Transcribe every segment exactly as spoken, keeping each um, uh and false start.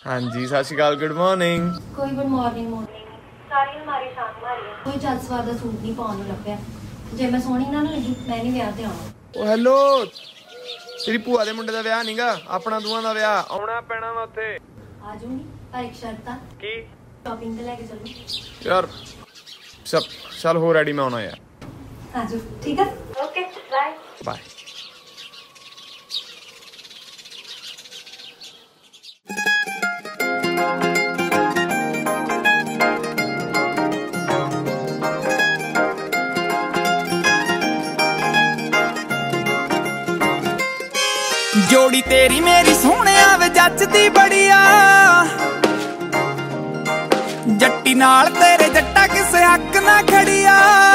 हाँ जी सत श्री अकाल गुड मॉर्निंग। कोई गुड मॉर्निंग मॉर्निंग सारी हमारी शाम मारी है। कोई चल सवार दा सूट नहीं पाउण नूं लभ्या। जे मैं सोहनी ना लगी मैं नहीं विआह ते आउणा। ओ हेलो तेरी भूआ दे मुंडे दा विआह नहींगा अपना दूआं दा विआह आउणा पैणा वा उत्थे। आ जाऊंगी पर एक शर्त आ की शॉपिंग ते लेके चलो यार सब चल हो रेडी मैं आउणा यार। आ जाओ ठीक है ओके बाय बाय। जोड़ी तेरी मेरी सोहणे वे जचदी बड़िया जट्टी नाल तेरे जट्टा किसे हक ना खड़िया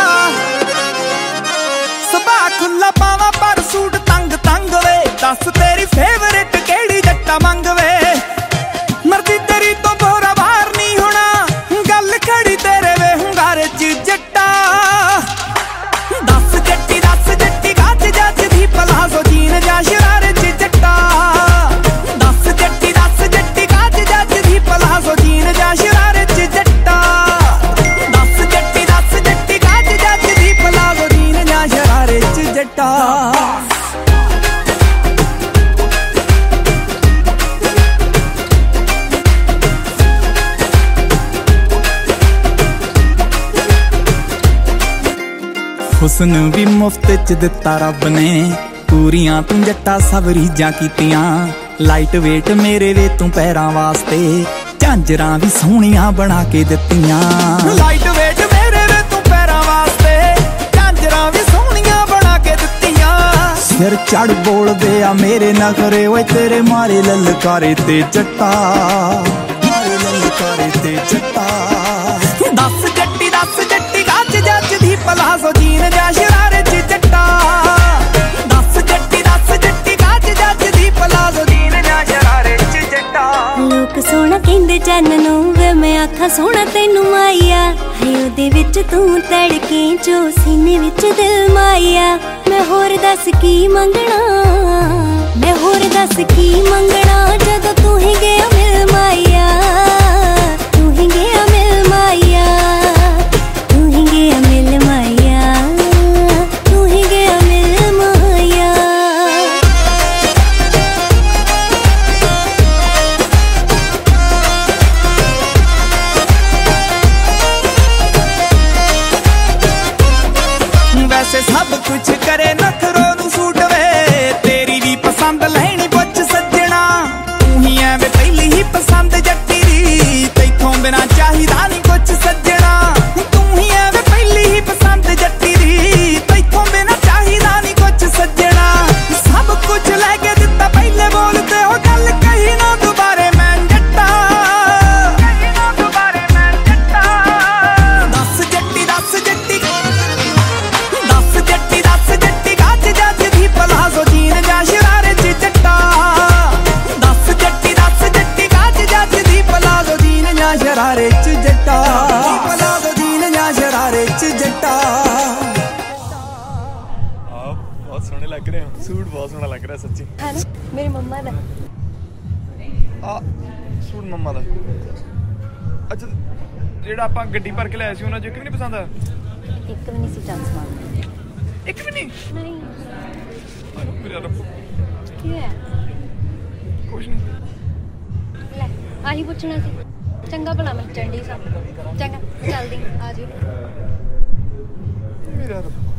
सुभा खुला पावा पर सूट तंग तंग वे दस तेरी फेवरेट केड़ी जट्टा मंग वे मर्जी तेरी तो बोरा बाहर नहीं होना गल खड़ी तेरे वे हुंगारे च जट्टा दस जट्टी दस जट्टी गज जचदी पलाजो जीन जा शरारे हुस्न भी मुफ्त च दिता रब ने पूरियां तू जट्टा सब रीजां कीतियां लाइट वेट मेरे वे तू पैरां वास्ते झांजरां भी सोहणियां बना के दित्तियां लाइट वेट मेरे वे तू पैरां वास्ते झांजरां भी सोहणियां बना के दित्तियां सिर चढ़ बोलदे आ मेरे नखरे ओए तेरे मारे ललकारे ते जट्टा मारे ललकारे ते जट्टा दस जट्टी दस जट्टी गज जचदी पलाजो जीन जा शरारे च जट्टा दस जट्टी दस जट्टी गज जचदी पलाजो जीन जा शरारे च जट्टा लोक सोहना कहंदे चन्न नूं वे मैं आखां सोहना तैनूं माया है ओदे विच तू तड़के जो सीने विच दिल माया मैं होर दस की मंगना मैं होर दस की मंगना जदों तू ही गया मिल माया तू ही गया मिल माया तू ही गया मिल माया तू ही गया मिल माया वैसे सब कुछ करे नखरो नू सूट वे तेरी भी पसंद लैनी पुछ सज्जना तू ही एवे पहली ही पसंद जट्टी दी तैथों बिना चाहिदा नहीं कुछ सज्जना तू ही एवे पहली ही पसंद जट्टी दी तैथों बिना चाहिदा नहीं कुछ सज्जना सब कुछ लेके दिता पहले बोलते हो गल कही ना दोबारे मैं जट्टा कही ना दोबारे मैं जट्टा दस जट्टी दस जट्टी दस जट्टी दस जट्टी गज जचदी पलाजो जीन जा शरारे च जट्टा दस जट्टी दस जट्टी गज जचदी पलाजो जीन जा शरारे च जट्टा पलाजो जीन जा शरारे च जट्टा। आप बहुत सोहने लग रहे हो सूट बहुत सोहना लग रहा है सच्ची है ना मेरी मम्मा दा आ सूट मम्मा दा अच्छा ਜਿਹੜਾ ਆਪਾਂ ਗੱਡੀ ਭਰ ਕੇ ਲਿਆਏ ਸੀ ਉਹਨਾਂ ਚ ਇੱਕ ਵੀ ਨਹੀਂ ਪਸੰਦ ਆਇਆ एक भी नहीं सी चल सवार ਇੱਕ ਵੀ ਨਹੀਂ नहीं ਮੇਰਾ ਰੱਬ की है ਕੁਛ ਨਹੀਂ ਲੈ ਆਹੀ ਪੁੱਛਣਾ ਸੀ ਚੰਗਾ ਭਲਾ ਮੈਂ ਚੰਡੀ ਸਾਂ ਚੰਗਾ ਜਲਦੀ ਆ ਜੀ ਮੇਰਾ ਰੱਬ